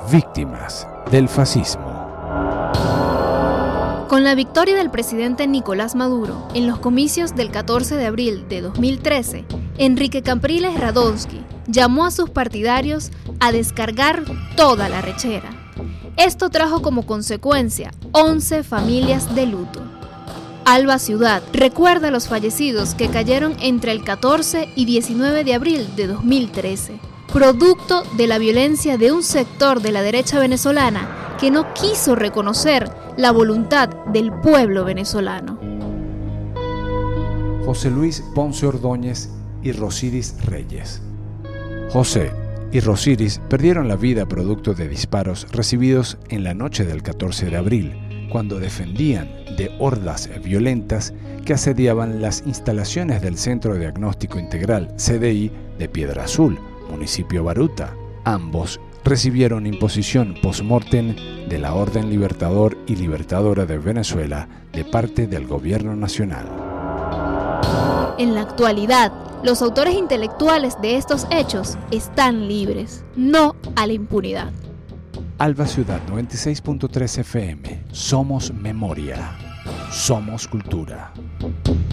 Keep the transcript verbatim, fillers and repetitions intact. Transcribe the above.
víctimas del fascismo. Con la victoria del presidente Nicolás Maduro en los comicios del catorce de abril de dos mil trece, Enrique Capriles Radonsky llamó a sus partidarios a descargar toda la rechera. Esto trajo como consecuencia once familias de luto. Alba Ciudad recuerda a los fallecidos que cayeron entre el catorce y diecinueve de abril de dos mil trece, producto de la violencia de un sector de la derecha venezolana que no quiso reconocer la voluntad del pueblo venezolano. José Luis Ponce Ordóñez y Rosiris Reyes. José y Rosiris perdieron la vida producto de disparos recibidos en la noche del catorce de abril, cuando defendían de hordas violentas que asediaban las instalaciones del Centro de Diagnóstico Integral, C D I, de Piedra Azul, municipio Baruta. Ambos recibieron imposición post-mortem de la Orden Libertador y Libertadora de Venezuela de parte del Gobierno Nacional. En la actualidad, los autores intelectuales de estos hechos están libres, no a la impunidad. Alba Ciudad noventa y seis punto tres F M. Somos memoria. Somos cultura.